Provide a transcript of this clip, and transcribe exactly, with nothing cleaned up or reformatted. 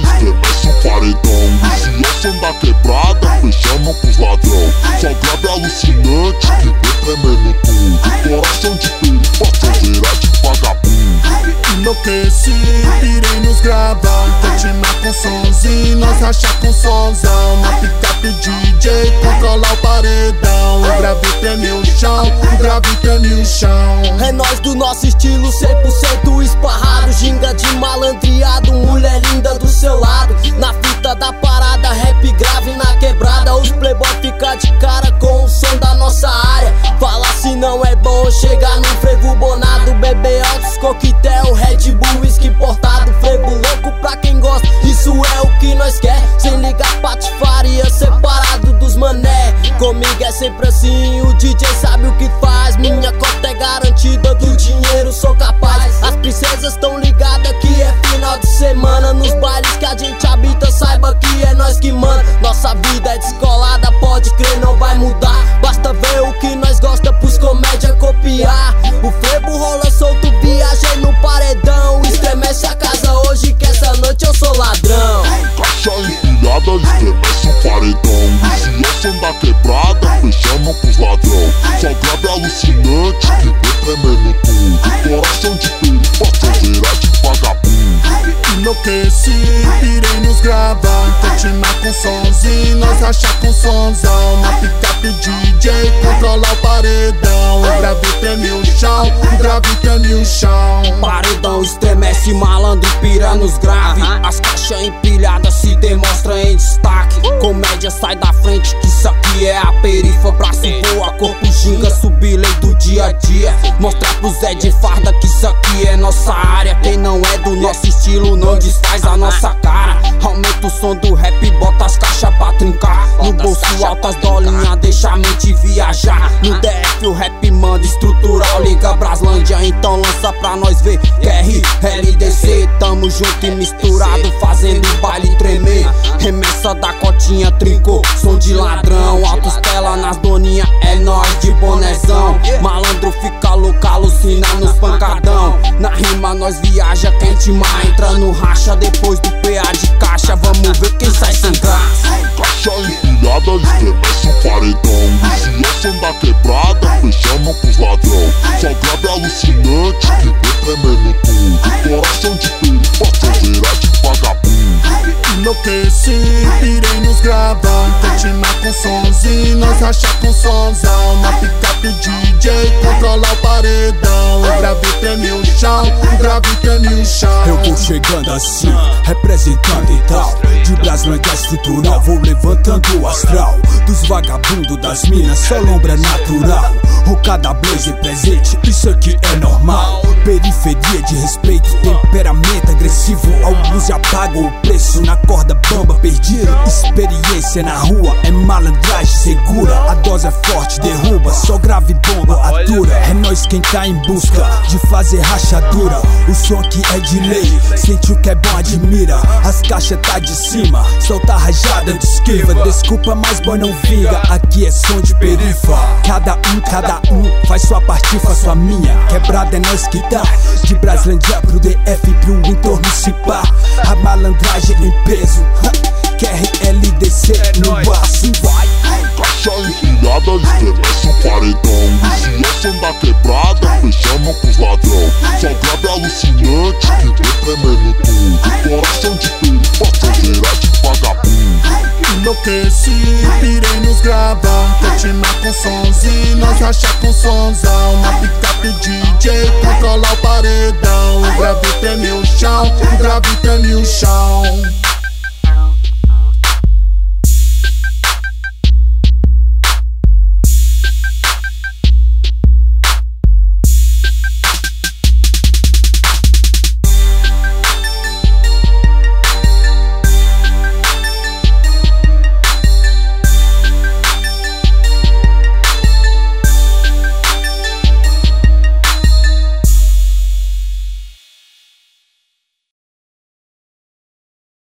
estremece o paredão. E se a som da quebrada, fechamos pros ladrão. Só grave alucinante que vem tremendo tudo. Coração de perigo, passageira de vagabundo. Enlouqueci, pirei nos gravão. Continuar com sonzinho, nós rachar com sonzão. Uma picape D J, controlar o paredão. O grave treme o chão, o grave treme o chão. É nós do nosso estilo, cem por cento esparrado. Ginga de malandreado, mulher linda do seu lado. Na fita da parada, rap grave na quebrada. Os playboy fica de cara com o som da nossa área. Fala se não é bom chegar num frevo bonado. Beber altos, coquetel, Red Bull, whisky importado. Frevo louco pra quem gosta, isso é o que nós quer. Sem ligar patifaria, separado dos mané. Comigo é sempre assim, o D J sabe o que faz. Minha cota é garantida, do dinheiro sou capaz. As princesas tão ligadas que é final de semana. Nos bailes que a gente habita, saiba que é nós que manda. Nossa vida é descolada, pode crer, não vai mudar. Basta ver o que nós gosta pros comédia copiar. O frevo rola solto, viajei no paredão. Estremece a casa hoje que essa noite eu sou ladrão. Caixa empilhada, estremece o paredão. E se a som da quebrada, fechamos pros ladrão. Só grave alucinante que vem tremendo tudo. Coração de perigo, passageira de vagabundo. Enlouqueci, pirei nos gravão. Continuar com sonzinho, nós rachar com sonzão. Uma picape D J, controlar o paredão. O grave treme o chão, o grave treme o chão. Paredão estremece, malandro pira nos grave. As caixas empilhadas se demonstram em destaque. Comédia sai da frente, que isso aqui é a perifa. Braço voa, corpo ginga, subir lei do dia a dia. Mostrar pro Zé de farda que isso aqui é nossa área. Quem não é do nosso estilo não desfaz a nossa cara. Aumenta o som do rap, bota as caixas pra trincar. No bolso altas dolinhas, deixa a mente viajar. No D F o rap manda estrutural, liga Braslândia, então lança pra nós ver. Q R L D C, tamo junto e misturado, fazendo o baile tremer. Remessa da cotinha, trincou, som de ladrão. Altos tela nas doninha, é nós de bonézão. Malandro fica louco, alucina nos pancadão. Na rima nós viaja, quente mar entra no racha. Depois do P A de caixa, vamos ver quem sai sem gás. Caixa empilhada, estremece o paredão. E se a som da quebrada, fechamos pros ladrão. Só grave alucinante que vem tremendo tudo. Coração de perigo, passageira de vagabundo. Enlouqueci, pirei nos gravão. Continuar com sonzinho, nós rachar com sonzão. Uma picape D J, controlar o paredão. O grave treme o chão, o grave treme o chão. Eu vou chegando assim, representando e tal. De Braslândia estrutural, vou levantando o astral. Dos vagabundos das minas, só lombra natural. Rocada blazer presente, isso aqui é normal. Periferia de respeito, temperamento agressivo. Alguns já pagam o preço na corda bamba perdido. Experiência na rua é malandragem segura. A dose é forte, derruba, só grave bomba atura. É nós quem tá em busca de fazer rachadura. O som aqui é de lei, sente o que é bom, admira. As caixas tá de cima, solta rajada de esquiva. Desculpa, mas boy não vinga, aqui é som de perifa. Cada um, cada um, faz sua parte, faz sua minha. Quebrada é nós que dá, de Braslândia pro D F, pro entorno se pá. A malandragem em peso, Q R L D C no bar, assim vai. Caixa empilhada, estremece o paredão. E se a som da quebrada, fechamos pros ladrão. Só grave alucinante que vem tremendo tudo. Coração de perigo, passageira de vagabundo. Enlouqueci, pirei nos gravão. Continuar com sonzinho, nós rachar com sonzão. Uma picape D J, controlar o paredão. O grave treme o chão, o grave treme o chão.